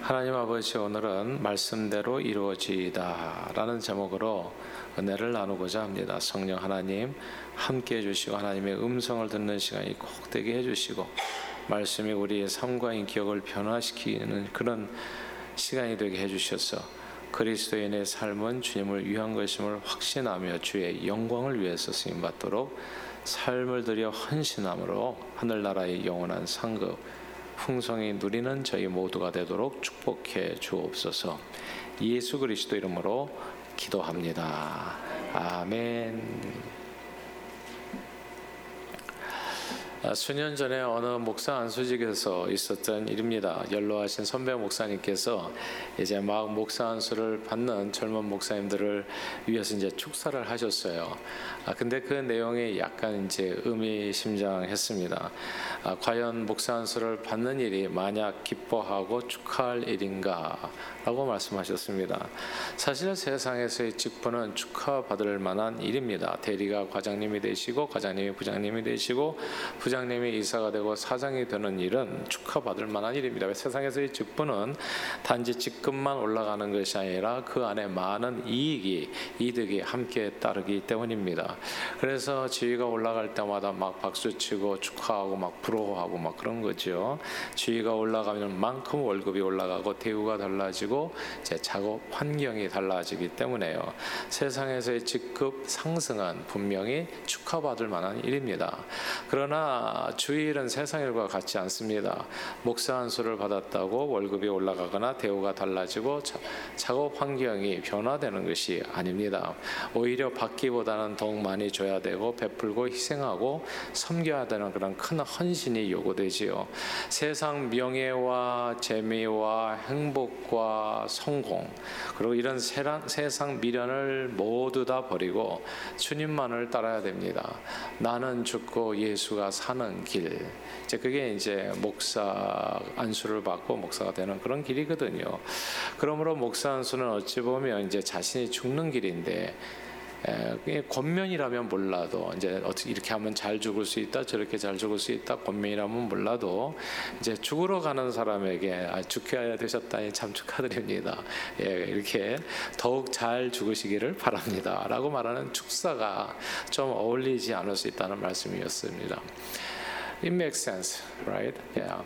하나님 아버지, 오늘은 말씀대로 이루어지이다 라는 제목으로 은혜를 나누고자 합니다. 성령 하나님 함께 해주시고 하나님의 음성을 듣는 시간이 꼭 되게 해주시고 말씀이 우리의 삶과 인격을 변화시키는 그런 시간이 되게 해주셔서 그리스도인의 삶은 주님을 위한 것임을 확신하며 주의 영광을 위해서 쓰임받도록 삶을 들여 헌신함으로 하늘나라의 영원한 상급 풍성히 누리는 저희 모두가 되도록 축복해 주옵소서. 예수 그리스도 이름으로 기도합니다. 아멘. 수년 전에 어느 목사 안수직에서 있었던 일입니다. 연로하신 선배 목사님께서 이제 막 목사 안수를 받는 젊은 목사님들을 위해서 이제 축사를 하셨어요. 근데 그 내용이 약간 이제 의미심장했습니다. 과연 목사 안수를 받는 일이 만약 기뻐하고 축하할 일인가라고 말씀하셨습니다. 사실 세상에서의 직분은 축하받을 만한 일입니다. 대리가 과장님이 되시고 과장님이 부장님이 되시고 부장님이 이사가 되고 사장이 되는 일은 축하받을 만한 일입니다. 세상에서의 직분은 단지 직급만 올라가는 것이 아니라 그 안에 많은 이득이 함께 따르기 때문입니다. 그래서 지위가 올라갈 때마다 막 박수치고 축하하고 막 부러워하고 막 그런 거죠. 지위가 올라가면 만큼 월급이 올라가고 대우가 달라지고 제 작업 환경이 달라지기 때문에요. 세상에서의 직급 상승은 분명히 축하받을 만한 일입니다. 그러나 주일은 세상 일과 같지 않습니다. 목사 안수를 받았다고 월급이 올라가거나 대우가 달라지고 작업 환경이 변화되는 것이 아닙니다. 오히려 받기보다는 더욱 많이 줘야 되고 베풀고 희생하고 섬겨야 되는 그런 큰 헌신이 요구되지요. 세상 명예와 재미와 행복과 성공 그리고 이런 세상 미련을 모두 다 버리고 주님만을 따라야 됩니다. 나는 죽고 예수가 사는 길, 이제 그게 이제 목사 안수를 받고 목사가 되는 그런 길이거든요. 그러므로 목사 안수는 어찌 보면 이제 자신이 죽는 길인데, 권면이라면 몰라도 이제 어떻게 이렇게 하면 잘 죽을 수 있다, 저렇게 잘 죽을 수 있다, 권면이라면 몰라도 이제 죽으러 가는 사람에게 죽게 되셨다니 참 축하드립니다. 이렇게 더욱 잘 죽으시기를 바랍니다라고 말하는 축사가 좀 어울리지 않을 수 있다는 말씀이었습니다. It makes sense, right? Yeah.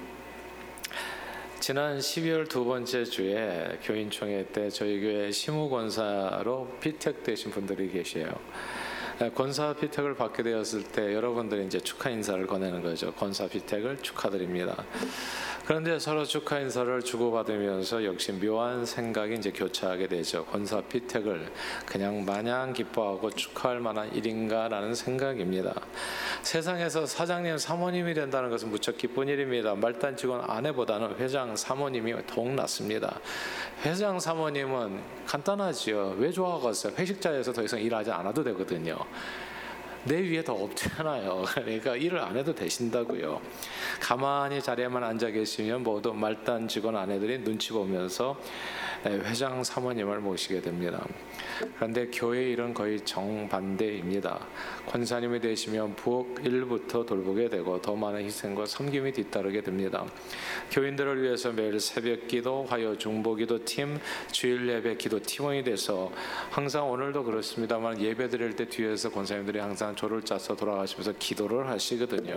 지난 12월 두 번째 주에 교인총회 때 저희 교회 시무권사로 피택되신 분들이 계세요. 권사 피택을 받게 되었을 때 여러분들이 이제 축하 인사를 건네는 거죠. 권사 피택을 축하드립니다. 그런데 서로 축하 인사를 주고받으면서 역시 묘한 생각이 이제 교차하게 되죠. 권사 피택을 그냥 마냥 기뻐하고 축하할 만한 일인가라는 생각입니다. 세상에서 사장님, 사모님이 된다는 것은 무척 기쁜 일입니다. 말단 직원 아내보다는 회장, 사모님이 더욱 낫습니다. 회장, 사모님은 간단하지요. 왜 좋아하겠어요? 회식 자리에서 더 이상 일하지 않아도 되거든요. 내 위에 더 없잖아요. 그러니까 일을 안 해도 되신다고요. 가만히 자리에만 앉아 계시면 모두 말단 직원 아내들이 눈치 보면서 회장 사모님을 모시게 됩니다. 그런데 교회 일은 거의 정반대입니다. 권사님이 되시면 부엌 일부터 돌보게 되고 더 많은 희생과 섬김이 뒤따르게 됩니다. 교인들을 위해서 매일 새벽 기도, 화요 중보기도 팀, 주일 예배 기도 팀원이 돼서 항상 오늘도 그렇습니다만 예배 드릴 때 뒤에서 권사님들이 항상 조를 짜서 돌아가시면서 기도를 하시거든요.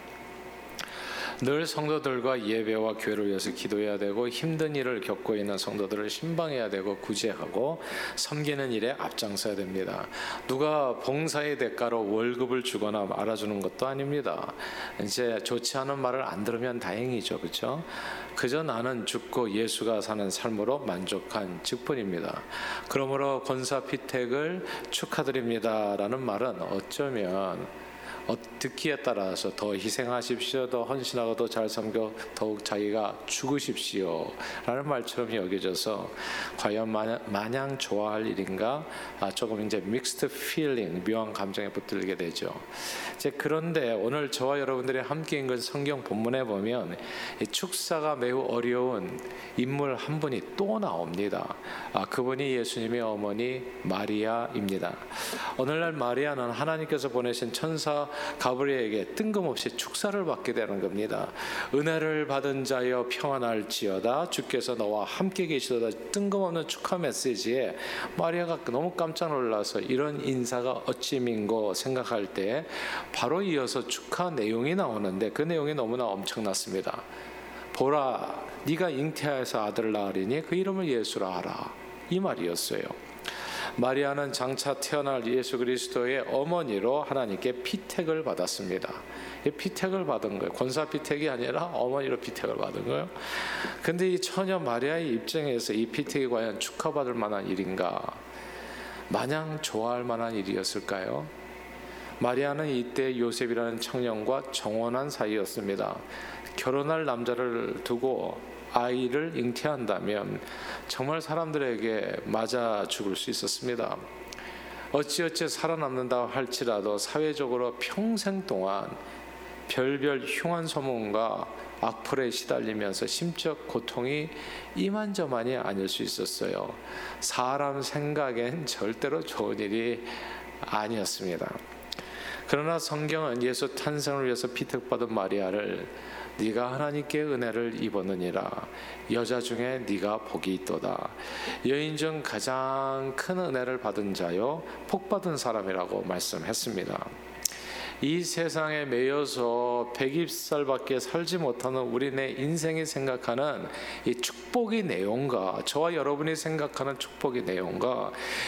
늘 성도들과 예배와 교회를 위해서 기도해야 되고 힘든 일을 겪고 있는 성도들을 신방해야 되고 구제하고 섬기는 일에 앞장서야 됩니다. 누가 봉사의 대가로 월급을 주거나 알아주는 것도 아닙니다. 이제 좋지 않은 말을 안 들으면 다행이죠, 그렇죠? 그저 나는 죽고 예수가 사는 삶으로 만족한 직분입니다. 그러므로 권사 피택을 축하드립니다라는 말은 어쩌면 듣기에 따라서 더 희생하십시오, 더 헌신하고 더 잘 섬겨 더욱 자기가 죽으십시오 라는 말처럼 여겨져서 과연 마냥 좋아할 일인가, 조금 이제 믹스드 필링, 묘한 감정에 붙들게 되죠. 이제 그런데 오늘 저와 여러분들이 함께 읽은 성경 본문에 보면 이 축사가 매우 어려운 인물 한 분이 또 나옵니다. 그분이 예수님의 어머니 마리아입니다. 오늘날 마리아는 하나님께서 보내신 천사 가브리엘에게 뜬금없이 축사를 받게 되는 겁니다. 은혜를 받은 자여 평안할지어다, 주께서 너와 함께 계시도다. 뜬금없는 축하 메시지에 마리아가 너무 깜짝 놀라서 이런 인사가 어찌민고 생각할 때 바로 이어서 축하 내용이 나오는데 그 내용이 너무나 엄청났습니다. 보라, 네가 잉태하여서 아들을 낳으리니 그 이름을 예수라 하라, 이 말이었어요. 마리아는 장차 태어날 예수 그리스도의 어머니로 하나님께 피택을 받았습니다. 피택을 받은 거예요. 권사 피택이 아니라 어머니로 피택을 받은 거예요. 근데 이 처녀 마리아의 입장에서 이 피택이 과연 축하받을 만한 일인가? 마냥 좋아할 만한 일이었을까요? 마리아는 이때 요셉이라는 청년과 정혼한 사이였습니다. 결혼할 남자를 두고 아이를 잉태한다면 정말 사람들에게 맞아 죽을 수 있었습니다. 어찌어찌 살아남는다 할지라도 사회적으로 평생 동안 별별 흉한 소문과 악플에 시달리면서 심적 고통이 이만저만이 아닐 수 있었어요. 사람 생각엔 절대로 좋은 일이 아니었습니다. 그러나 성경은 예수 탄생을 위해서 피택받은 마리아를 네가 하나님께 은혜를 입었느니라, 여자 중에 네가 복이 있도다, 여인 중 가장 큰 은혜를 받은 자요 복 받은 사람이라고 말씀했습니다. 이 세상에 매여서 120살밖에 살지 못하는 우리네 인생이 생각하는 이 축복의 내용과 저와 여러분이 생각하는 축복의 내용과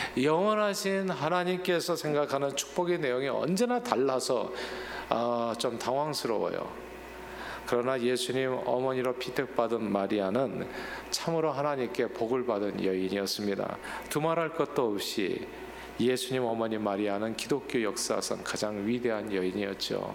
영원하신 하나님께서 생각하는 축복의 내용이 언제나 달라서 좀 당황스러워요. 그러나 예수님 어머니로 피택받은 마리아는 참으로 하나님께 복을 받은 여인이었습니다. 두말할 것도 없이 예수님 어머니 마리아는 기독교 역사상 가장 위대한 여인이었죠.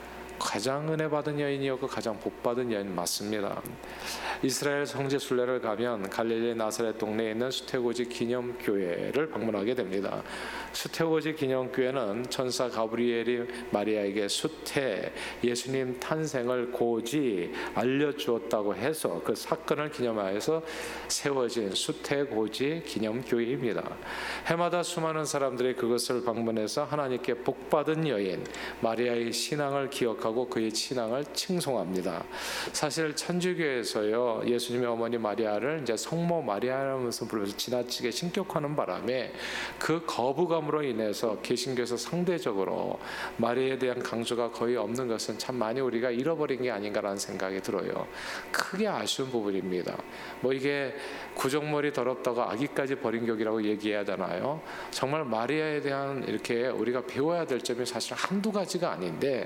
가장 은혜 받은 여인이었고 가장 복 받은 여인 맞습니다. 이스라엘 성지 순례를 가면 갈릴리 나사렛 동네에 있는 수태고지 기념교회를 방문하게 됩니다. 수태고지 기념교회는 천사 가브리엘이 마리아에게 수태, 예수님 탄생을 고지 알려주었다고 해서 그 사건을 기념하여서 세워진 수태고지 기념교회입니다. 해마다 수많은 사람들이 그것을 방문해서 하나님께 복받은 여인 마리아의 신앙을 기억하고 그의 신앙을 칭송합니다. 사실 천주교에서요 예수님의 어머니 마리아를 이제 성모 마리아라면서 부르면서 지나치게 신격화하는 바람에 그 거부감으로 인해서 개신교에서 상대적으로 마리아에 대한 강조가 거의 없는 것은 참 많이 우리가 잃어버린 게 아닌가라는 생각이 들어요. 크게 아쉬운 부분입니다. 뭐 이게 구정머리 더럽다고 아기까지 버린 격이라고 얘기해야 되나요? 정말 마리아에 대한 이렇게 우리가 배워야 될 점이 사실 한두 가지가 아닌데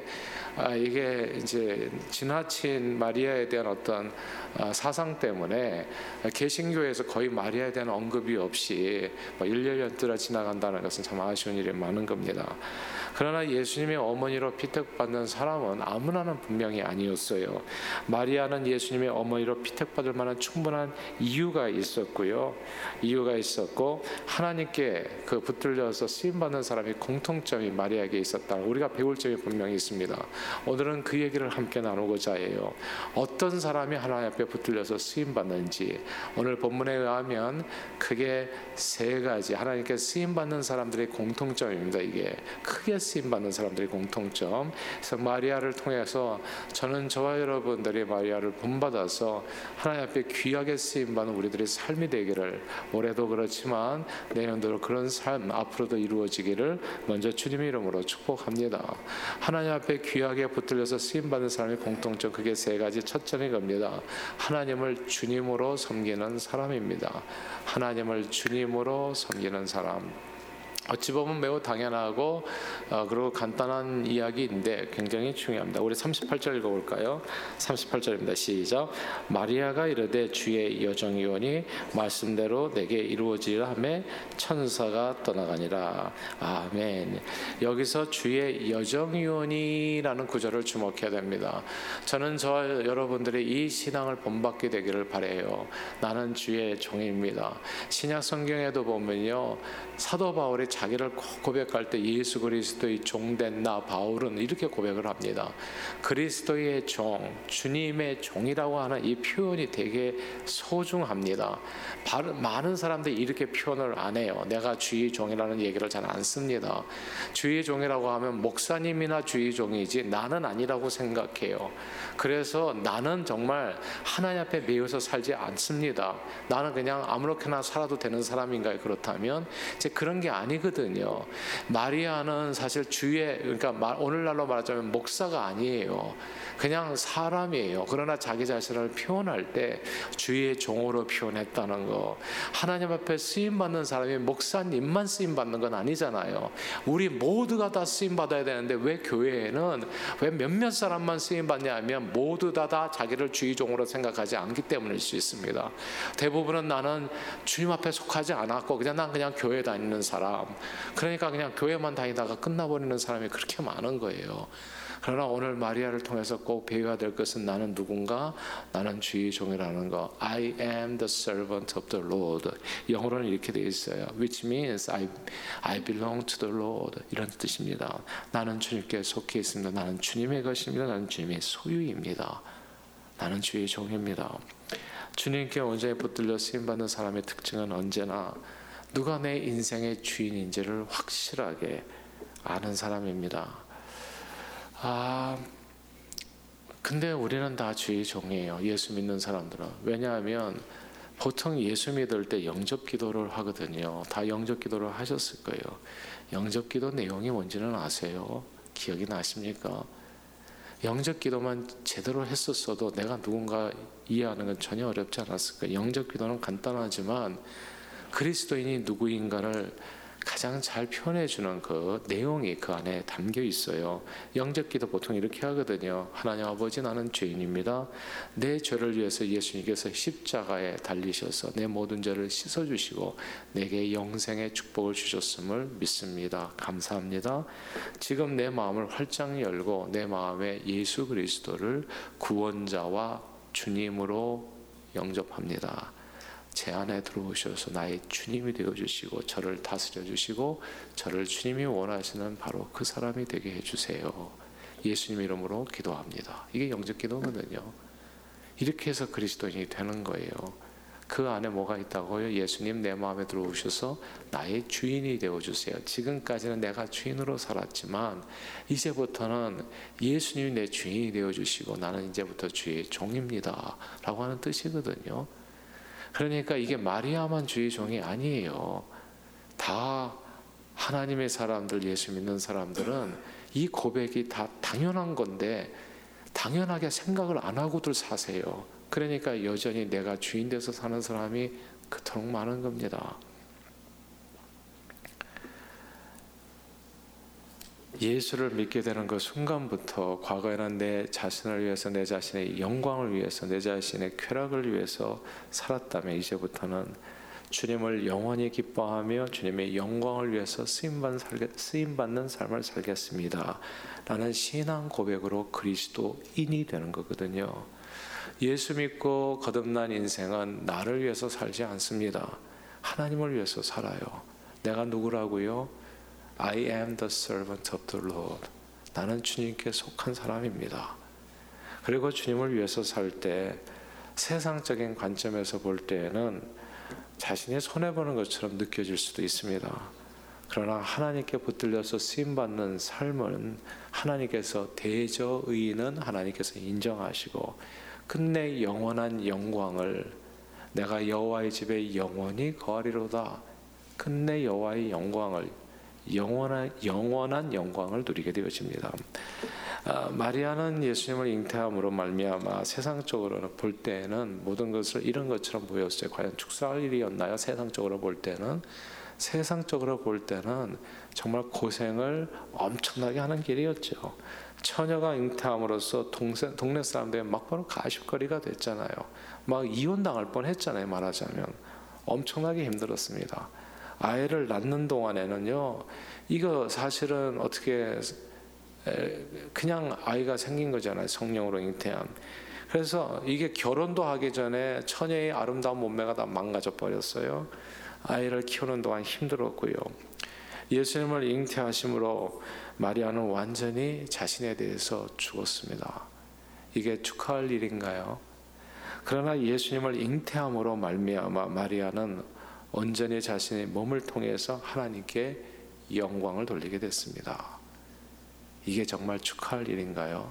이게 이제 지나친 마리아에 대한 어떤 사상 때문에 개신교에서 거의 마리아에 대한 언급이 없이 1년여ጥ라 지나간다는 것은 참 아쉬운 일이 많은 겁니다. 그러나 예수님의 어머니로 피택받는 사람은 아무나는 분명히 아니었어요. 마리아는 예수님의 어머니로 피택받을 만한 충분한 이유가 있었고요. 이유가 있었고 하나님께 그 붙들려서 쓰임받는 사람이 공통점이 마리아에게 있었다. 우리가 배울 점이 분명히 있습니다. 오늘은 그 얘기를 함께 나누고자 해요. 어떤 사람이 하나님 앞에 붙들려서 쓰임받는지 오늘 본문에 의하면 크게 세 가지 하나님께 쓰임받는 사람들의 공통점입니다. 이게 크게 쓰임받는 사람들의 공통점. 그래서 마리아를 통해서 저는 저와 여러분들이 마리아를 본받아서 하나님 앞에 귀하게 쓰임받는 우리들의 삶이 되기를, 올해도 그렇지만 내년도 그런 삶 앞으로도 이루어지기를 먼저 주님의 이름으로 축복합니다. 하나님 앞에 귀하게 붙들려서 쓰임받는 사람의 공통점, 그게 세 가지. 첫째는 겁니다. 하나님을 주님으로 섬기는 사람입니다. 하나님을 주님으로 섬기는 사람. 어찌 보면 매우 당연하고 그리고 간단한 이야기인데 굉장히 중요합니다. 우리 38절 읽어볼까요? 38절입니다. 시작. 마리아가 이르되 주의 여정이오니 말씀대로 내게 이루어지리라 하매 천사가 떠나가니라. 아멘. 여기서 주의 여정이오니라는 구절을 주목해야 됩니다. 저는 저와 여러분들이 이 신앙을 본받게 되기를 바라요. 나는 주의 종입니다. 신약 성경에도 보면요 사도 바울이 자기를 고백할 때 예수 그리스도의 종된 나 바울은 이렇게 고백을 합니다. 그리스도의 종, 주님의 종이라고 하는 이 표현이 되게 소중합니다. 많은 사람들이 이렇게 표현을 안 해요. 내가 주의 종이라는 얘기를 잘 안 씁니다. 주의 종이라고 하면 목사님이나 주의 종이지 나는 아니라고 생각해요. 그래서 나는 정말 하나님 앞에 매여서 살지 않습니다. 나는 그냥 아무렇게나 살아도 되는 사람인가요? 그렇다면 이제 그런 게 아니거든요. 마리아는 사실 그러니까 오늘날로 말하자면 목사가 아니에요. 그냥 사람이에요. 그러나 자기 자신을 표현할 때 주의 종으로 표현했다는 거. 하나님 앞에 쓰임 받는 사람이 목사님만 쓰임 받는 건 아니잖아요. 우리 모두가 다 쓰임 받아야 되는데 왜 교회에는 왜 몇몇 사람만 쓰임 받냐 하면 모두 다 자기를 주의 종으로 생각하지 않기 때문일 수 있습니다. 대부분은 나는 주님 앞에 속하지 않았고 난 그냥 교회 다니는 사람, 그러니까 그냥 교회만 다니다가 끝나버리는 사람이 그렇게 많은 거예요. 그러나 오늘 마리아를 통해서 꼭 배워야 될 것은 나는 누군가? 나는 주의 종이라는 거. I am the servant of the Lord. 영어로는 이렇게 되어 있어요. Which means I belong to the Lord. 이런 뜻입니다. 나는 주님께 속해 있습니다. 나는 주님의 것입니다. 나는 주님의 소유입니다. 나는 주의 종입니다. 주님께 온전히 붙들려 쓰임받는 사람의 특징은 언제나 누가 내 인생의 주인인지를 확실하게 아는 사람입니다. 근데 우리는 다 주의 종이에요. 예수 믿는 사람들은. 왜냐하면 보통 예수 믿을 때 영접 기도를 하거든요. 다 영접 기도를 하셨을 거예요. 영접 기도 내용이 뭔지는 아세요? 기억이 나십니까? 영접 기도만 제대로 했었어도 내가 누군가 이해하는 건 전혀 어렵지 않았을 거예요. 영접 기도는 간단하지만 그리스도인이 누구인가를 가장 잘 표현해주는 그 내용이 그 안에 담겨 있어요. 영접기도 보통 이렇게 하거든요. 하나님 아버지, 나는 죄인입니다. 내 죄를 위해서 예수님께서 십자가에 달리셔서 내 모든 죄를 씻어주시고 내게 영생의 축복을 주셨음을 믿습니다. 감사합니다. 지금 내 마음을 활짝 열고 내 마음에 예수 그리스도를 구원자와 주님으로 영접합니다. 제 안에 들어오셔서 나의 주님이 되어주시고 저를 다스려주시고 저를 주님이 원하시는 바로 그 사람이 되게 해주세요. 예수님 이름으로 기도합니다. 이게 영접 기도거든요. 이렇게 해서 그리스도인이 되는 거예요. 그 안에 뭐가 있다고요? 예수님 내 마음에 들어오셔서 나의 주인이 되어주세요. 지금까지는 내가 주인으로 살았지만 이제부터는 예수님이 내 주인이 되어주시고 나는 이제부터 주의 종입니다 라고 하는 뜻이거든요. 그러니까 이게 마리아만 주의 종이 아니에요. 다 하나님의 사람들, 예수 믿는 사람들은 이 고백이 다 당연한 건데 당연하게 생각을 안 하고들 사세요. 그러니까 여전히 내가 주인 돼서 사는 사람이 그토록 많은 겁니다. 예수를 믿게 되는 그 순간부터 과거에는 내 자신을 위해서, 내 자신의 영광을 위해서, 내 자신의 쾌락을 위해서 살았다면 이제부터는 주님을 영원히 기뻐하며 주님의 영광을 위해서 쓰임받는 삶을 살겠습니다 라는 신앙 고백으로 그리스도인이 되는 거거든요. 예수 믿고 거듭난 인생은 나를 위해서 살지 않습니다. 하나님을 위해서 살아요. 내가 누구라고요? I am the servant of the Lord. 나는 주님께 속한 사람입니다. 그리고 주님을 위해서 살 때 세상적인 관점에서 볼 때에는 자신이 손해보는 것처럼 느껴질 수도 있습니다. 그러나 하나님께 붙들려서 쓰임받는 삶은 하나님께서 대저의인은 하나님께서 인정하시고 끝내 영원한 영광을 내가 여호와의 집에 영원히 거하리로다. 끝내 여호와의 영광을 영원한 영광을 누리게 되어집니다. 마리아는 예수님을 잉태함으로 말미암아 세상적으로 볼 때에는 모든 것을 이런 것처럼 보였어요. 과연 축사할 일이었나요? 세상적으로 볼 때는 정말 고생을 엄청나게 하는 길이었죠. 처녀가 잉태함으로써 동네 사람들이 막 바로 가십거리가 됐잖아요. 막 이혼당할 뻔했잖아요. 말하자면 엄청나게 힘들었습니다. 아이를 낳는 동안에는요, 이거 사실은 어떻게 그냥 아이가 생긴 거잖아요. 성령으로 잉태한. 그래서 이게 결혼도 하기 전에 처녀의 아름다운 몸매가 다 망가져 버렸어요. 아이를 키우는 동안 힘들었고요. 예수님을 잉태하심으로 마리아는 완전히 자신에 대해서 죽었습니다. 이게 축하할 일인가요? 그러나 예수님을 잉태함으로 말미암아 마리아는 온전히 자신의 몸을 통해서 하나님께 영광을 돌리게 됐습니다. 이게 정말 축하할 일인가요?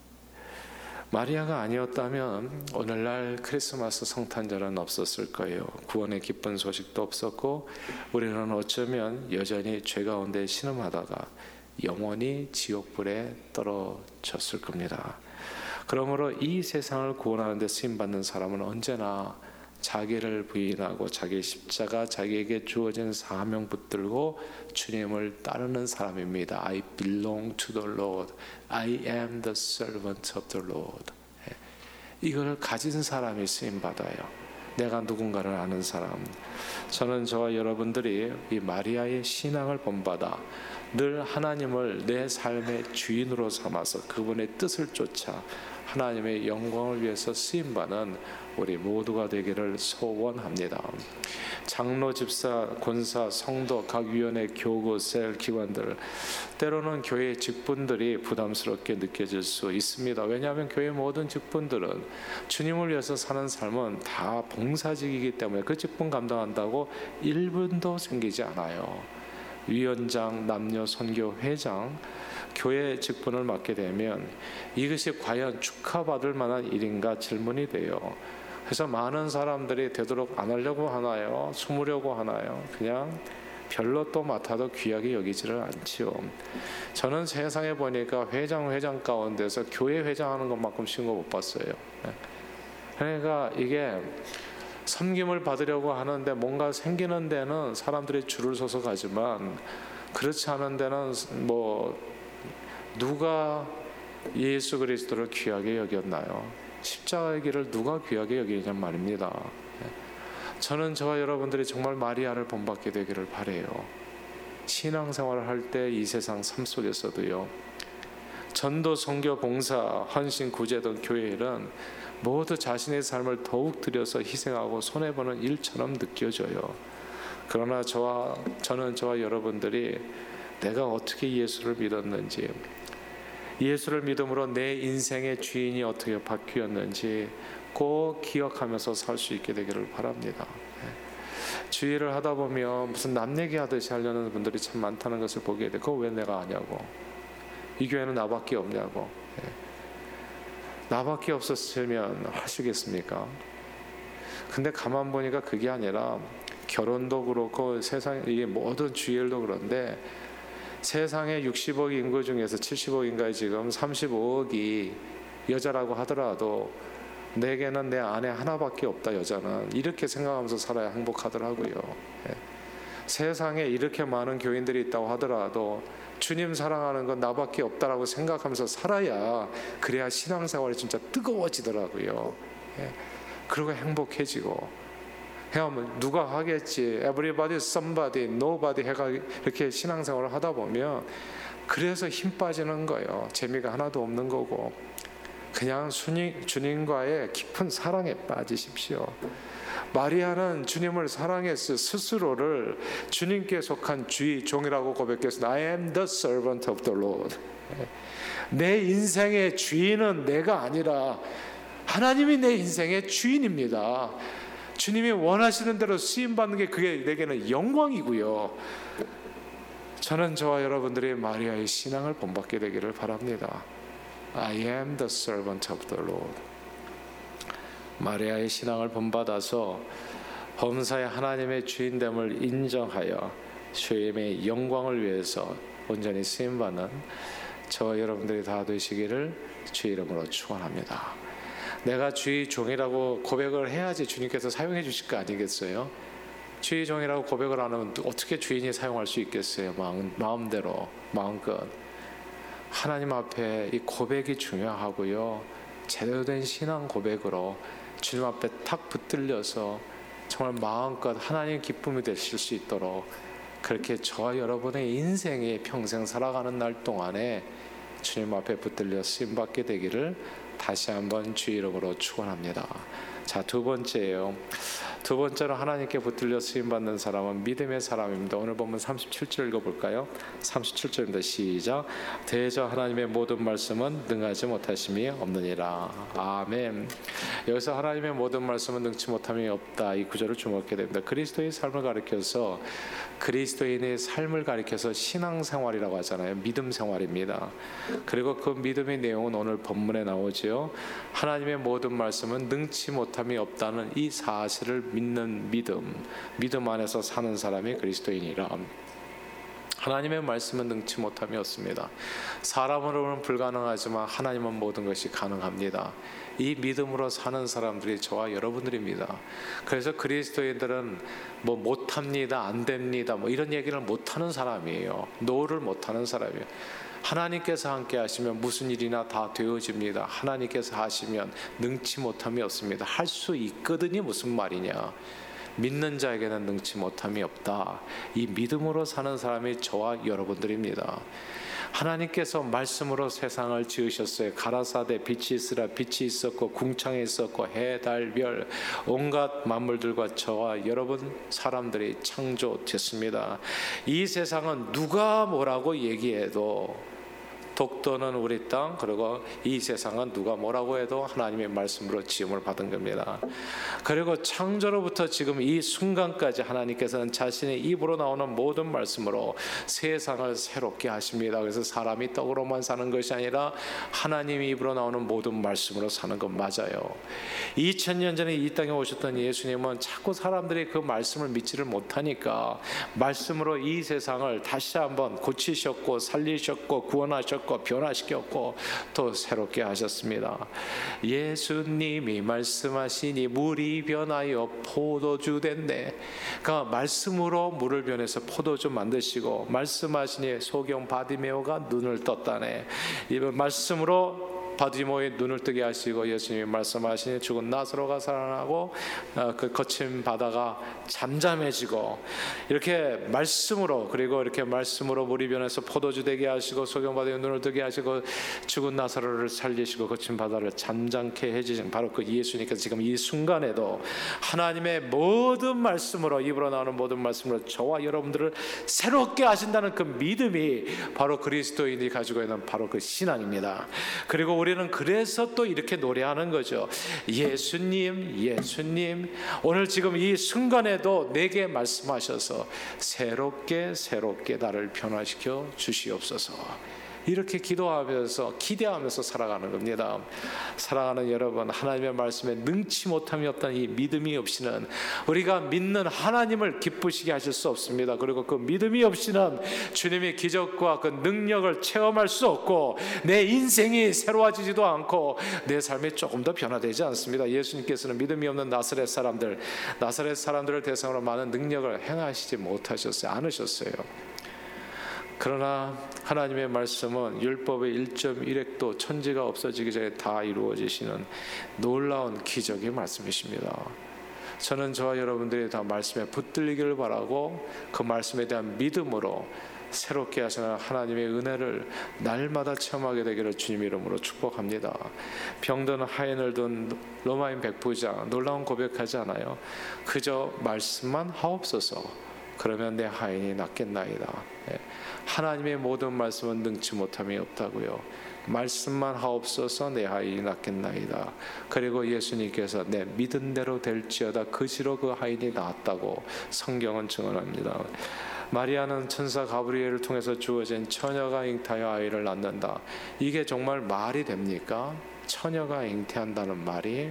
마리아가 아니었다면 오늘날 크리스마스 성탄절은 없었을 거예요. 구원의 기쁜 소식도 없었고 우리는 어쩌면 여전히 죄 가운데 신음하다가 영원히 지옥불에 떨어졌을 겁니다. 그러므로 이 세상을 구원하는 데 쓰임받는 사람은 언제나 자기를 부인하고 자기 십자가, 자기에게 주어진 사명 붙들고 주님을 따르는 사람입니다. I belong to the Lord. I am the servant of the Lord. 이걸 가진 사람이 쓰임받아요. 내가 누군가를 아는 사람. 저는 저와 여러분들이 이 마리아의 신앙을 본받아 늘 하나님을 내 삶의 주인으로 삼아서 그분의 뜻을 쫓아 하나님의 영광을 위해서 쓰임받는 우리 모두가 되기를 소원합니다. 장로, 집사, 권사, 성도, 각 위원회, 교구, 셀, 기관들, 때로는 교회 직분들이 부담스럽게 느껴질 수 있습니다. 왜냐하면 교회 모든 직분들은 주님을 위해서 사는 삶은 다 봉사직이기 때문에 그 직분 감당한다고 1분도 생기지 않아요. 위원장, 남녀, 선교, 회장, 교회 직분을 맡게 되면 이것이 과연 축하받을 만한 일인가 질문이 돼요. 그래서 많은 사람들이 되도록 안 하려고 하나요? 숨으려고 하나요? 그냥 별로 또 맡아도 귀하게 여기지를 않지요. 저는 세상에 보니까 회장 가운데서 교회 회장하는 것만큼 쉬운 거 못 봤어요. 그러니까 이게 섬김을 받으려고 하는데 뭔가 생기는 데는 사람들이 줄을 서서 가지만 그렇지 않은 데는 누가 예수 그리스도를 귀하게 여겼나요? 십자가의 길을 누가 귀하게 여기냐 말입니다. 저는 저와 여러분들이 정말 마리아를 본받게 되기를 바라요. 신앙생활을 할 때 이 세상 삶 속에서도요. 전도, 선교, 봉사, 헌신, 구제 등 교회 일은 모두 자신의 삶을 더욱 들여서 희생하고 손해보는 일처럼 느껴져요. 그러나 저는 저와 여러분들이 내가 어떻게 예수를 믿었는지, 예수를 믿음으로 내 인생의 주인이 어떻게 바뀌었는지 꼭 기억하면서 살 수 있게 되기를 바랍니다. 주의를 하다 보면 무슨 남 얘기하듯이 하려는 분들이 참 많다는 것을 보게 돼. 그거 왜 내가 아냐고. 이 교회는 나밖에 없냐고. 나밖에 없었으면 하시겠습니까? 근데 가만 보니까 그게 아니라 결혼도 그렇고 세상 이게 모든 주일도 그런데 세상에 60억 인구 중에서 70억인가에 지금 35억이 여자라고 하더라도 내게는 내 아내 하나밖에 없다. 여자는 이렇게 생각하면서 살아야 행복하더라고요. 세상에 이렇게 많은 교인들이 있다고 하더라도 주님 사랑하는 건 나밖에 없다라고 생각하면서 살아야 그래야 신앙생활이 진짜 뜨거워지더라고요. 그리고 행복해지고. 그냥 누가 하겠지, everybody, somebody, nobody 해가 이렇게 신앙생활을 하다 보면 그래서 힘 빠지는 거예요. 재미가 하나도 없는 거고 그냥 주님과의 깊은 사랑에 빠지십시오. 마리아는 주님을 사랑해서 스스로를 주님께 속한 주의 종이라고 고백했습니다. I am the servant of the Lord. 내 인생의 주인은 내가 아니라 하나님이 내 인생의 주인입니다. 주님이 원하시는 대로 쓰임받는 게 그게 내게는 영광이고요. 저는 저와 여러분들이 마리아의 신앙을 본받게 되기를 바랍니다. I am the servant of the Lord. 마리아의 신앙을 본받아서 범사의 하나님의 주인됨을 인정하여 주님의 영광을 위해서 온전히 쓰임받는 저와 여러분들이 다 되시기를 주의 이름으로 축원합니다. 내가 주의 종이라고 고백을 해야지 주님께서 사용해 주실 거 아니겠어요? 주의 종이라고 고백을 안 하면 어떻게 주인이 사용할 수 있겠어요? 마음대로, 마음껏. 하나님 앞에 이 고백이 중요하고요. 제대로 된 신앙 고백으로 주님 앞에 탁 붙들려서 정말 마음껏 하나님 기쁨이 되실 수 있도록 그렇게 저와 여러분의 인생이 평생 살아가는 날 동안에 주님 앞에 붙들려 쓰임받게 되기를 다시 한번 주의 이름으로 축원합니다. 자, 두 번째예요. 두 번째로 하나님께 붙들려 쓰임받는 사람은 믿음의 사람입니다. 오늘 본문 37절 읽어볼까요? 37절입니다. 시작. 대저 하나님의 모든 말씀은 능하지 못하심이 없느니라. 아멘. 여기서 하나님의 모든 말씀은 능치 못함이 없다, 이 구절을 주목하게 됩니다. 그리스도의 삶을 가리켜서, 그리스도인의 삶을 가리켜서 신앙생활이라고 하잖아요. 믿음 생활입니다. 그리고 그 믿음의 내용은 오늘 본문에 나오지요. 하나님의 모든 말씀은 능치 못함이 없다는 이 사실을 믿는 믿음 안에서 사는 사람이 그리스도인이라. 하나님의 말씀은 능치 못함이 없습니다. 사람으로는 불가능하지만 하나님은 모든 것이 가능합니다. 이 믿음으로 사는 사람들이 저와 여러분들입니다. 그래서 그리스도인들은 뭐 못합니다, 안 됩니다, 뭐 이런 얘기를 못하는 사람이에요. 노를 못하는 사람이에요. 하나님께서 함께 하시면 무슨 일이나 다 되어집니다. 하나님께서 하시면 능치 못함이 없습니다. 할 수 있거든이 무슨 말이냐. 믿는 자에게는 능치 못함이 없다. 이 믿음으로 사는 사람이 저와 여러분들입니다. 하나님께서 말씀으로 세상을 지으셨어요. 가라사대 빛이 있으라 빛이 있었고 궁창에 있었고 해, 달, 별 온갖 만물들과 저와 여러분 사람들이 창조됐습니다. 이 세상은 누가 뭐라고 얘기해도, 독도는 우리 땅, 그리고 이 세상은 누가 뭐라고 해도 하나님의 말씀으로 지음을 받은 겁니다. 그리고 창조로부터 지금 이 순간까지 하나님께서는 자신의 입으로 나오는 모든 말씀으로 세상을 새롭게 하십니다. 그래서 사람이 떡으로만 사는 것이 아니라 하나님의 입으로 나오는 모든 말씀으로 사는 건 맞아요. 2000년 전에 이 땅에 오셨던 예수님은 자꾸 사람들이 그 말씀을 믿지를 못하니까 말씀으로 이 세상을 다시 한번 고치셨고 살리셨고 구원하셨고 변화시켰고 또 새롭게 하셨습니다. 예수님이 말씀하시니 물이 변하여 포도주 됐네. 그러니까 말씀으로 물을 변해서 포도주 만드시고, 말씀하시니 소경 바디메오가 눈을 떴다네. 이 말씀으로 바디모의 눈을 뜨게 하시고, 예수님이 말씀하시니 죽은 나사로가 살아나고 그 거친 바다가 잠잠해지고, 이렇게 말씀으로, 그리고 이렇게 말씀으로 물이 변해서 포도주 되게 하시고 소경 바디의 눈을 뜨게 하시고 죽은 나사로를 살리시고 거친 바다를 잠잠케 해주신 바로 그 예수님께서 지금 이 순간에도 하나님의 모든 말씀으로, 입으로 나오는 모든 말씀으로 저와 여러분들을 새롭게 하신다는 그 믿음이 바로 그리스도인이 가지고 있는 바로 그 신앙입니다. 그리고 우리는 그래서 또 이렇게 노래하는 거죠. 예수님, 예수님, 오늘 지금 이 순간에도 내게 말씀하셔서 새롭게 나를 변화시켜 주시옵소서. 이렇게 기도하면서 기대하면서 살아가는 겁니다. 사랑하는 여러분, 하나님의 말씀에 능치 못함이 없다는 이 믿음이 없이는 우리가 믿는 하나님을 기쁘시게 하실 수 없습니다. 그리고 그 믿음이 없이는 주님의 기적과 그 능력을 체험할 수 없고, 내 인생이 새로워지지도 않고 내 삶이 조금 더 변화되지 않습니다. 예수님께서는 믿음이 없는 나사렛 사람들을 대상으로 많은 능력을 행하시지 못하셨어요. 않으셨어요. 그러나 하나님의 말씀은 율법의 1.1획도 천지가 없어지기 전에 다 이루어지시는 놀라운 기적의 말씀이십니다. 저는 저와 여러분들이 다 말씀에 붙들리기를 바라고, 그 말씀에 대한 믿음으로 새롭게 하시는 하나님의 은혜를 날마다 체험하게 되기를 주님 이름으로 축복합니다. 병든 하인을 둔 로마인 백부장, 놀라운 고백하지 않아요? 그저 말씀만 하옵소서, 그러면 내 하인이 낫겠나이다. 하나님의 모든 말씀은 능치 못함이 없다고요. 말씀만 하옵소서, 내 하인이 낫겠나이다. 그리고 예수님께서 내 믿은 대로 될지어다, 그시로 그 하인이 낫다고 성경은 증언합니다. 마리아는 천사 가브리엘을 통해서 주어진 처녀가 잉태하여 아이를 낳는다. 이게 정말 말이 됩니까? 처녀가 잉태한다는 말이?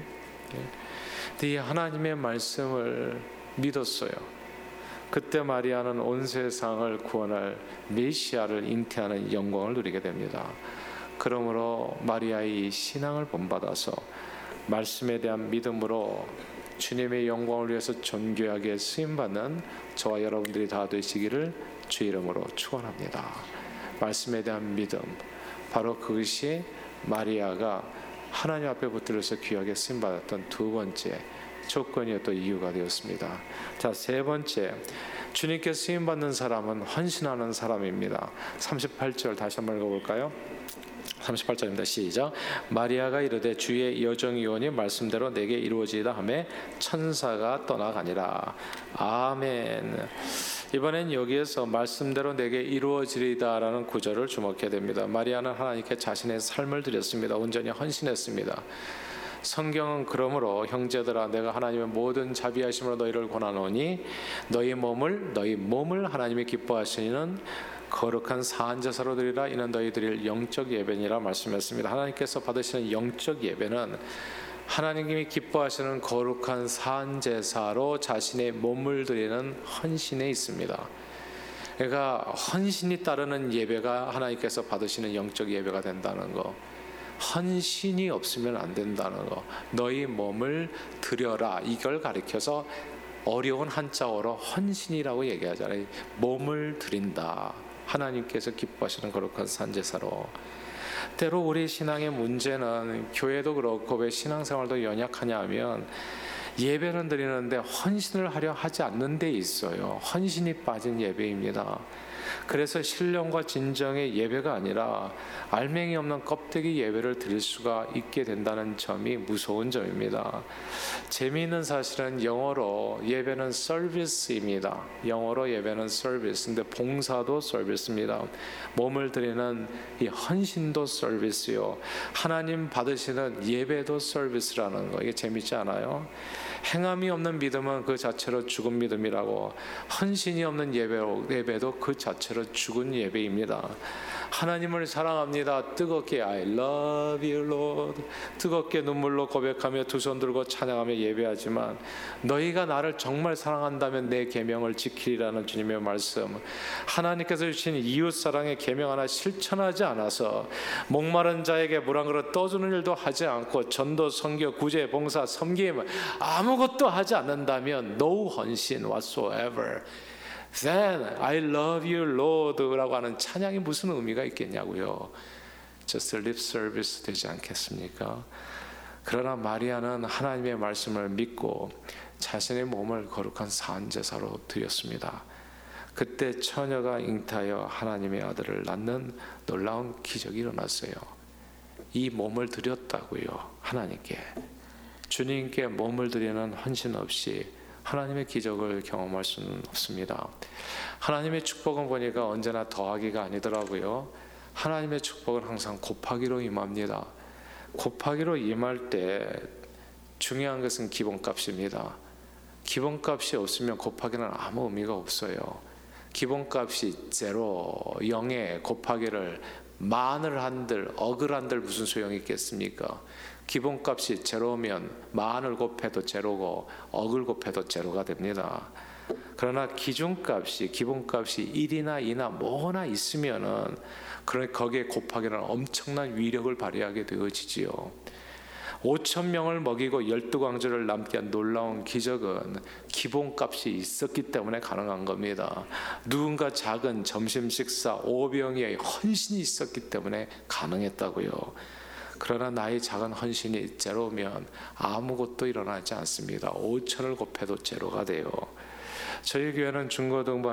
이 하나님의 말씀을 믿었어요. 그때 마리아는 온 세상을 구원할 메시아를 잉태하는 영광을 누리게 됩니다. 그러므로 마리아의 이 신앙을 본받아서 말씀에 대한 믿음으로 주님의 영광을 위해서 존귀하게 쓰임받는 저와 여러분들이 다 되시기를 주 이름으로 축원합니다. 말씀에 대한 믿음, 바로 그것이 마리아가 하나님 앞에 붙들려서 귀하게 쓰임받았던 두 번째 조건이었던 이유가 되었습니다. 자, 세 번째, 주님께 쓰임받는 사람은 헌신하는 사람입니다. 38절 다시 한번 읽어볼까요? 38절입니다. 시작. 마리아가 이르되 주의 여정이오니 말씀대로 내게 이루어지이다 하매 천사가 떠나가니라. 아멘. 이번엔 여기에서 말씀대로 내게 이루어지리다라는 구절을 주목해야 됩니다. 마리아는 하나님께 자신의 삶을 드렸습니다. 온전히 헌신했습니다. 성경은 그러므로 형제들아 내가 하나님의 모든 자비하심으로 너희를 권하노니 너희 몸을 하나님이 기뻐하시는 거룩한 사한제사로 드리라. 이는 너희 드릴 영적 예배니라 말씀했습니다. 하나님께서 받으시는 영적 예배는 하나님이 기뻐하시는 거룩한 사한제사로 자신의 몸을 드리는 헌신에 있습니다. 그러니까 헌신이 따르는 예배가 하나님께서 받으시는 영적 예배가 된다는 거, 헌신이 없으면 안 된다는 거, 너희 몸을 드려라, 이걸 가리켜서 어려운 한자어로 헌신이라고 얘기하잖아요. 몸을 드린다. 하나님께서 기뻐하시는 거룩한 산제사로. 때로 우리 신앙의 문제는 교회도 그렇고 왜 신앙생활도 연약하냐 하면 예배는 드리는데 헌신을 하려 하지 않는 데 있어요. 헌신이 빠진 예배입니다. 그래서 신령과 진정의 예배가 아니라 알맹이 없는 껍데기 예배를 드릴 수가 있게 된다는 점이 무서운 점입니다. 재미있는 사실은 영어로 예배는 서비스입니다. 영어로 예배는 서비스인데 봉사도 서비스입니다. 몸을 드리는 이 헌신도 서비스요. 하나님 받으시는 예배도 서비스라는 거, 이게 재밌지 않아요? 행함이 없는 믿음은 그 자체로 죽은 믿음이라고, 헌신이 없는 예배도 그 자체로 죽은 예배입니다. 하나님을 사랑합니다. 뜨겁게 I love you Lord, 뜨겁게 눈물로 고백하며 두 손 들고 찬양하며 예배하지만 너희가 나를 정말 사랑한다면 내 계명을 지키리라는 주님의 말씀, 하나님께서 주신 이웃사랑의 계명 하나 실천하지 않아서 목마른 자에게 물 한 그릇 떠주는 일도 하지 않고 전도, 선교, 구제, 봉사, 섬김 아무것도 하지 않는다면 no 헌신 whatsoever, then I love you Lord 라고 하는 찬양이 무슨 의미가 있겠냐고요. Just lip service 되지 않겠습니까? 그러나 마리아는 하나님의 말씀을 믿고 자신의 몸을 거룩한 사한제사로 드렸습니다. 그때 처녀가 잉타하여 하나님의 아들을 낳는 놀라운 기적이 일어났어요. 이 몸을 드렸다고요. 하나님께, 주님께 몸을 드리는 헌신 없이 하나님의 기적을 경험할 수는 없습니다. 하나님의 축복은 보니까 언제나 더하기가 아니더라고요. 하나님의 축복은 항상 곱하기로 임합니다. 곱하기로 임할 때 중요한 것은 기본값입니다. 기본값이 없으면 곱하기는 아무 의미가 없어요. 기본값이 제로, 0에 곱하기를 만을 한들 억을 한들 무슨 소용이 있겠습니까? 기본값이 제로면 만을 곱해도 제로고 억을 곱해도 제로가 됩니다. 그러나 기준값이, 기본값이 1이나 2나 뭐나 있으면은 거기에 곱하기는 엄청난 위력을 발휘하게 되어지지요. 5,000명을 먹이고 12광주를 남게 한 놀라운 기적은 기본값이 있었기 때문에 가능한 겁니다. 누군가 작은 점심 식사 5병의 헌신이 있었기 때문에 가능했다고요. 그러나 나의 작은 헌신이 제로면 아무것도 일어나지 않습니다. 5,000을 곱해도 제로가 돼요. 저희 교회는 중고등부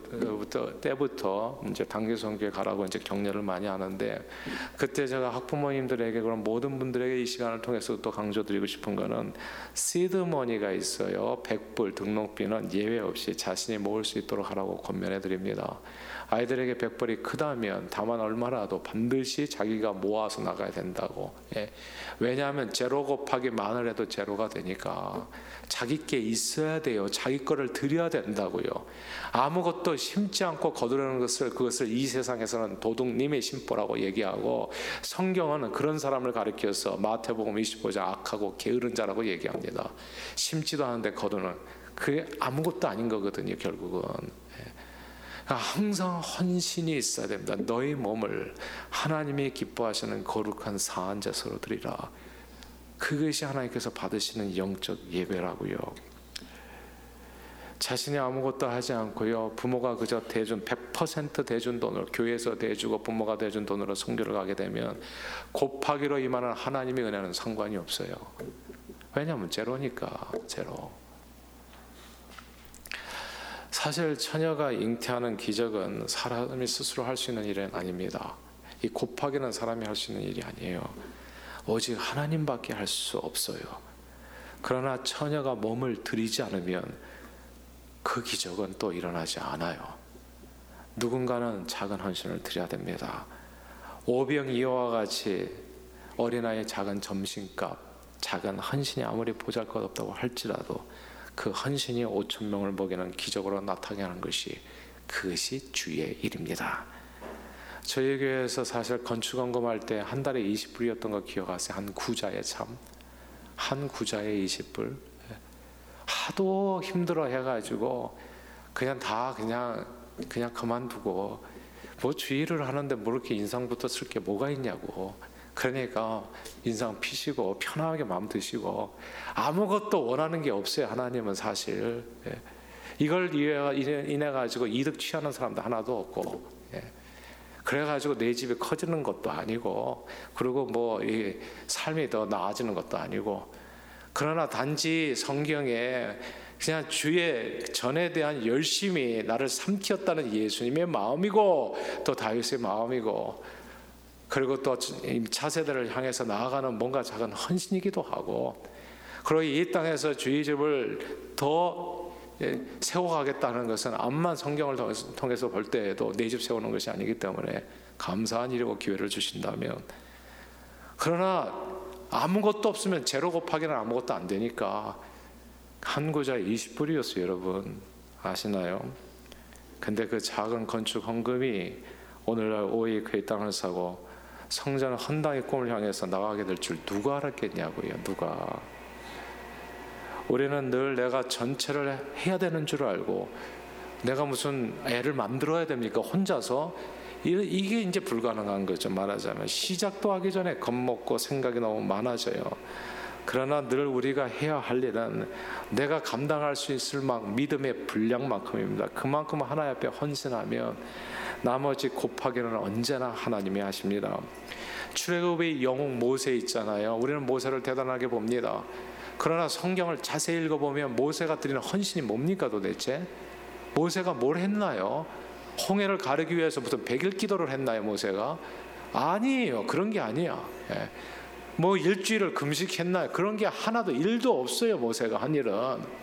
때부터 이제 단기선교에 가라고 이제 격려를 많이 하는데, 그때 제가 학부모님들에게, 그런 모든 분들에게 이 시간을 통해서 또 강조드리고 싶은 거는 시드머니가 있어요. 100불 등록비는 예외 없이 자신이 모을 수 있도록 하라고 권면해 드립니다. 아이들에게 100불이 크다면 다만 얼마라도 반드시 자기가 모아서 나가야 된다고. 왜냐하면 제로 곱하기 만을 해도 제로가 되니까 자기께 있어야 돼요. 자기 거를 드려야 된다고요. 아무것도 심지 않고 거두려는 그것을 이 세상에서는 도둑님의 심보라고 얘기하고, 성경은 그런 사람을 가리켜서 마태복음 25장 악하고 게으른 자라고 얘기합니다. 심지도 않은데 거두는, 그게 아무것도 아닌 거거든요. 결국은 항상 헌신이 있어야 됩니다. 너희 몸을 하나님이 기뻐하시는 거룩한 사한제사로 드리라. 그것이 하나님께서 받으시는 영적 예배라고요. 자신이 아무것도 하지 않고요, 부모가 그저 대준 100% 대준 돈으로, 교회에서 대주고 부모가 대준 돈으로 선교를 가게 되면 곱하기로 임하는 하나님의 은혜는 상관이 없어요. 왜냐하면 제로니까. 제로. 사실 처녀가 잉태하는 기적은 사람이 스스로 할 수 있는 일은 아닙니다. 이 곱하기는 사람이 할 수 있는 일이 아니에요. 오직 하나님밖에 할 수 없어요. 그러나 처녀가 몸을 들이지 않으면 그 기적은 또 일어나지 않아요. 누군가는 작은 헌신을 드려야 됩니다. 오병이어와 같이 어린아이의 작은 점심값, 작은 헌신이 아무리 보잘것없다고 할지라도 그 헌신이 5천 명을 먹이는 기적으로 나타나는 것이, 그것이 주의 일입니다. 저희 교회에서 사실 건축원금할 때 한 달에 20불이었던 거 기억하세요? 한 구자에 한 구자에 20불. 하도 힘들어 해가지고 그냥 그만두고, 뭐 주의를 하는데 뭐 이렇게 인상부터 쓸 게 뭐가 있냐고. 그러니까 인상 피시고 편하게 마음 드시고, 아무것도 원하는 게 없어요. 하나님은 사실 이걸 인해 가지고 이득 취하는 사람도 하나도 없고, 그래가지고 내 집이 커지는 것도 아니고, 그리고 뭐 이 삶이 더 나아지는 것도 아니고, 그러나 단지 성경에 그냥 주의 전에 대한 열심이 나를 삼키었다는 예수님의 마음이고, 또 다윗의 마음이고, 그리고 또 차세대를 향해서 나아가는 뭔가 작은 헌신이기도 하고, 그리고 이 땅에서 주의 집을 더 세워가겠다는 것은 암만 성경을 통해서 볼 때에도 내 집 세우는 것이 아니기 때문에 감사한 일이고 기회를 주신다면, 그러나 아무것도 없으면 제로 곱하기는 아무것도 안 되니까 한 구자에 20불이었어요. 여러분 아시나요? 근데 그 작은 건축 헌금이 오늘날 오이크의 땅을 사고 성전 헌당의 꿈을 향해서 나가게 될 줄 누가 알았겠냐고요. 누가. 우리는 늘 내가 전체를 해야 되는 줄 알고, 내가 무슨 애를 만들어야 됩니까? 혼자서? 이게 이제 불가능한 거죠. 말하자면 시작도 하기 전에 겁먹고 생각이 너무 많아져요. 그러나 늘 우리가 해야 할 일은 내가 감당할 수 있을 만큼 믿음의 분량만큼입니다. 그만큼 하나님 앞에 헌신하면 나머지 곱하기는 언제나 하나님이 하십니다. 출애굽의 영웅 모세 있잖아요. 우리는 모세를 대단하게 봅니다. 그러나 성경을 자세히 읽어보면 모세가 드리는 헌신이 뭡니까 도대체? 모세가 뭘 했나요? 홍해를 가르기 위해서 무슨 100일 기도를 했나요 모세가? 아니에요. 그런 게 아니야. 뭐 일주일을 금식했나요? 그런 게 하나도 일도 없어요. 모세가 한 일은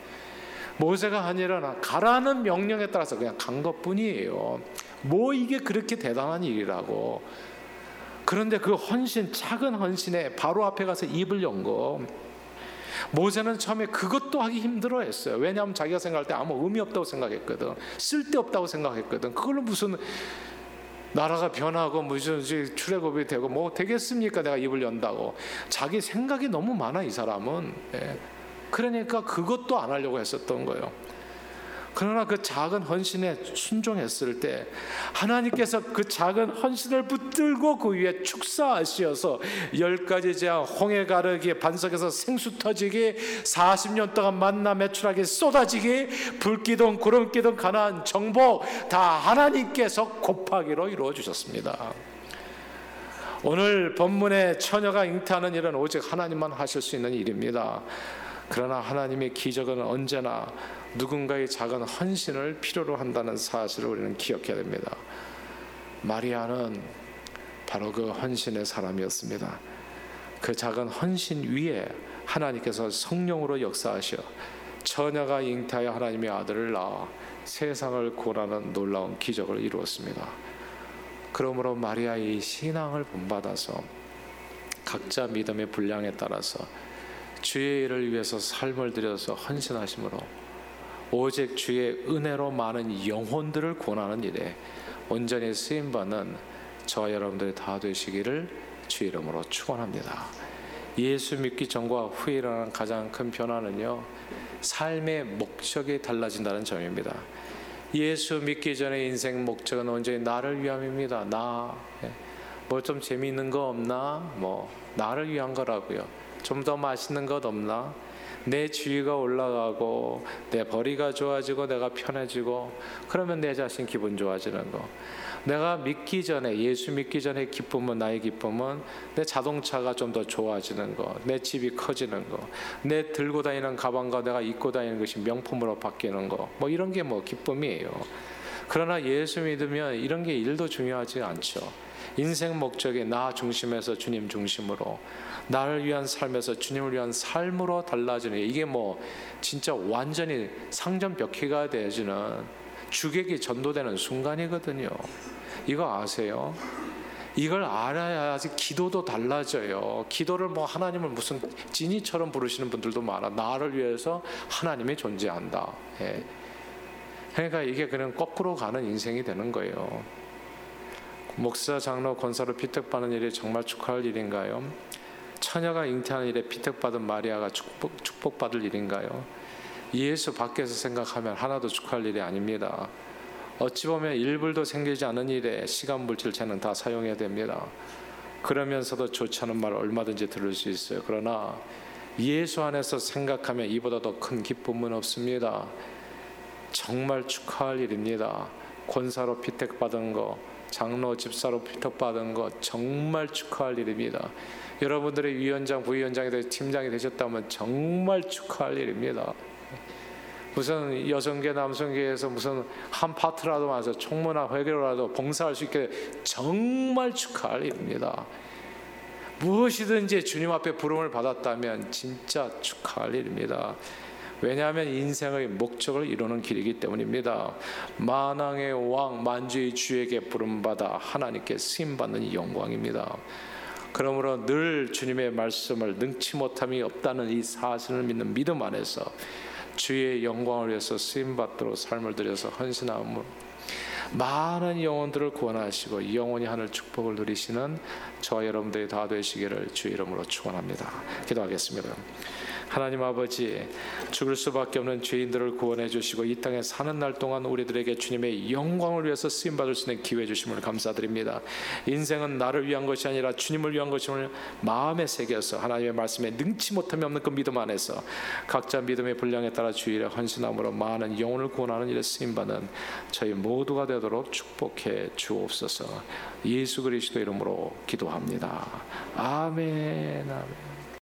가라는 명령에 따라서 그냥 간 것뿐이에요. 뭐 이게 그렇게 대단한 일이라고. 그런데 그 헌신, 작은 헌신에 바로 앞에 가서 입을 연 거, 모세는 처음에 그것도 하기 힘들어했어요. 왜냐하면 자기가 생각할 때 아무 의미 없다고 생각했거든. 쓸데없다고 생각했거든. 그걸로 무슨 나라가 변하고 무슨 출애굽이 되고 뭐 되겠습니까? 내가 입을 연다고. 자기 생각이 너무 많아 이 사람은. 그러니까 그것도 안 하려고 했었던 거예요. 그러나 그 작은 헌신에 순종했을 때 하나님께서 그 작은 헌신을 붙들고 그 위에 축사하시어서 10가지 재앙, 홍해 가르기, 반석에서 생수 터지기, 40년 동안 만나 매출하기 쏟아지기, 불기둥 구름기둥 가나안 정복, 다 하나님께서 곱하기로 이루어 주셨습니다. 오늘 본문의 처녀가 잉태하는 일은 오직 하나님만 하실 수 있는 일입니다. 그러나 하나님의 기적은 언제나 누군가의 작은 헌신을 필요로 한다는 사실을 우리는 기억해야 됩니다. 마리아는 바로 그 헌신의 사람이었습니다. 그 작은 헌신 위에 하나님께서 성령으로 역사하셔 처녀가 잉태하여 하나님의 아들을 낳아 세상을 구원하는 놀라운 기적을 이루었습니다. 그러므로 마리아의 신앙을 본받아서 각자 믿음의 분량에 따라서 주의 일을 위해서 삶을 들여서 헌신하심으로 오직 주의 은혜로 많은 영혼들을 구원하는 일에 온전히 쓰임받는 저와 여러분들이 다 되시기를 주의 이름으로 축원합니다. 예수 믿기 전과 후에 일어나는 가장 큰 변화는요, 삶의 목적이 달라진다는 점입니다. 예수 믿기 전에 인생 목적은 온전히 나를 위함입니다. 뭐 좀 재미있는 거 없나? 뭐 나를 위한 거라고요. 좀 더 맛있는 것 없나? 내 지위가 올라가고 내 벌이가 좋아지고 내가 편해지고 그러면 내 자신 기분 좋아지는 거. 내가 믿기 전에, 예수 믿기 전에 기쁨은, 나의 기쁨은 내 자동차가 좀 더 좋아지는 거, 내 집이 커지는 거, 내 들고 다니는 가방과 내가 입고 다니는 것이 명품으로 바뀌는 거, 뭐 이런 게 뭐 기쁨이에요. 그러나 예수 믿으면 이런 게 일도 중요하지 않죠. 인생 목적이 나 중심에서 주님 중심으로, 나를 위한 삶에서 주님을 위한 삶으로 달라지는, 이게 뭐 진짜 완전히 상전벽해가 되어지는 주객이 전도되는 순간이거든요. 이거 아세요? 이걸 알아야지 기도도 달라져요. 기도를 뭐 하나님을 무슨 지니처럼 부르시는 분들도 많아. 나를 위해서 하나님이 존재한다. 예. 그러니까 이게 그냥 거꾸로 가는 인생이 되는 거예요. 목사, 장로, 권사로 피택받는 일이 정말 축하할 일인가요? 처녀가 잉태하는 일에 피택받은 마리아가 축복받을 일인가요? 예수 밖에서 생각하면 하나도 축하할 일이 아닙니다. 어찌 보면 1불도 생기지 않은 일에 시간, 물질, 재능 다 사용해야 됩니다. 그러면서도 좋지 않은 말 얼마든지 들을 수 있어요. 그러나 예수 안에서 생각하면 이보다 더 큰 기쁨은 없습니다. 정말 축하할 일입니다. 권사로 피택받은 거, 장로, 집사로 피택받은 거 정말 축하할 일입니다. 여러분들의 위원장, 부위원장이 되고 팀장이 되셨다면 정말 축하할 일입니다. 무슨 여성계, 남성계에서 무슨 한 파트라도 와서 총무나 회계로라도 봉사할 수 있게 정말 축하할 일입니다. 무엇이든지 주님 앞에 부름을 받았다면 진짜 축하할 일입니다. 왜냐하면 인생의 목적을 이루는 길이기 때문입니다. 만왕의 왕, 만주의 주에게 부름받아 하나님께 쓰임받는 영광입니다. 그러므로 늘 주님의 말씀을 능치 못함이 없다는 이 사실을 믿는 믿음 안에서 주의 영광을 위해서 쓰임받도록 삶을 들여서 헌신함으로 많은 영혼들을 구원하시고 영원히 하늘 축복을 누리시는 저와 여러분들이 다 되시기를 주의 이름으로 축원합니다. 기도하겠습니다. 하나님 아버지, 죽을 수밖에 없는 죄인들을 구원해 주시고 이 땅에 사는 날 동안 우리들에게 주님의 영광을 위해서 쓰임받을 수 있는 기회 주심을 감사드립니다. 인생은 나를 위한 것이 아니라 주님을 위한 것임을 마음에 새겨서 하나님의 말씀에 능치 못함이 없는 그 믿음 안에서 각자 믿음의 분량에 따라 주의 일에 헌신함으로 많은 영혼을 구원하는 일에 쓰임받는 저희 모두가 되도록 축복해 주옵소서. 예수 그리스도 이름으로 기도합니다. 아멘. 아멘.